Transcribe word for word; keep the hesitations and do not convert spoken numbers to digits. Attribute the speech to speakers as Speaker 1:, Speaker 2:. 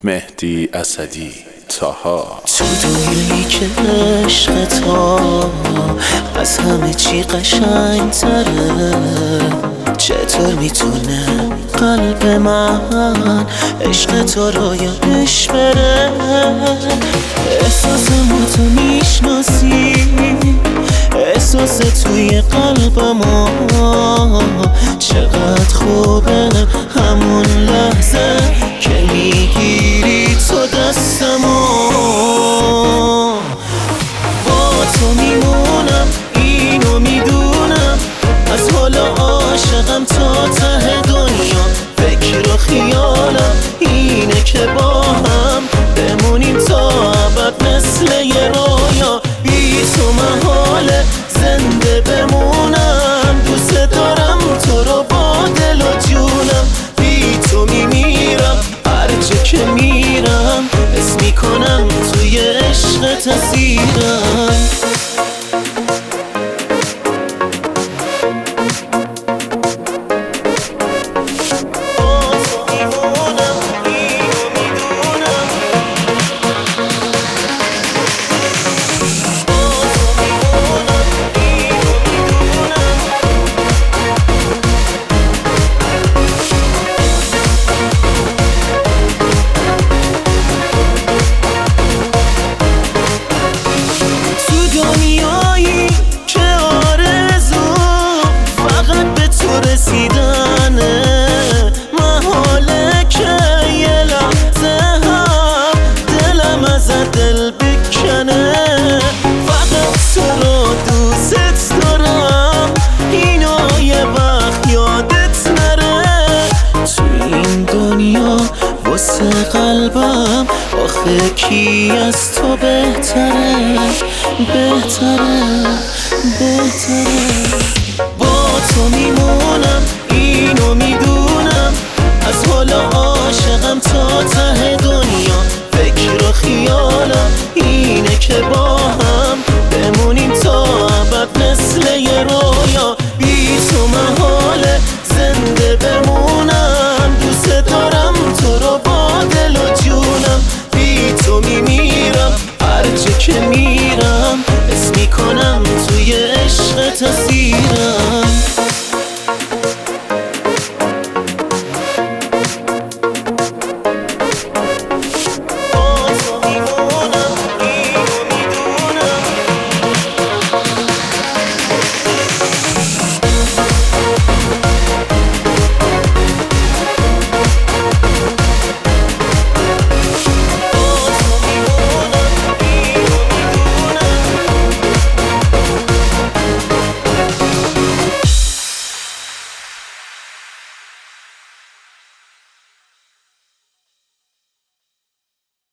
Speaker 1: مهدی اسدی طاها.
Speaker 2: تو دنیایی که عشق تا از همه چی قشنگ تره، چطور میتونه قلب من عشق تو رو یادش بره؟ احساس ما تو میشناسی، احساس توی قلب ما چقدر خوبه، همون لحظه که میگیری تو دستمو. با تو میمونم اینو میدونم، از حالا عاشقم تا ته دنیا. فکر و خیالم اینه که با هم بمونیم تا ابد مثل یه رویا. بی تو محاله زنده بمونم، دوست دارم تو رو با دل و جونم. بی تو میمیرم هرچه که میرم، حس میکنم توی عشقت اسیرم. دنیایی که آرزو فقط به تو رسیدنه، محاله که یه لحظه هم دلم ازت دل بکنه. فقط تو رو دوست دارم، اینو یه وقت یادت نره. تو این دنیا واسه قلبم آخه کی از تو بهتره، بهتره، بهتره. با تو میمونم اینو میدونم، از حالا عاشقم تا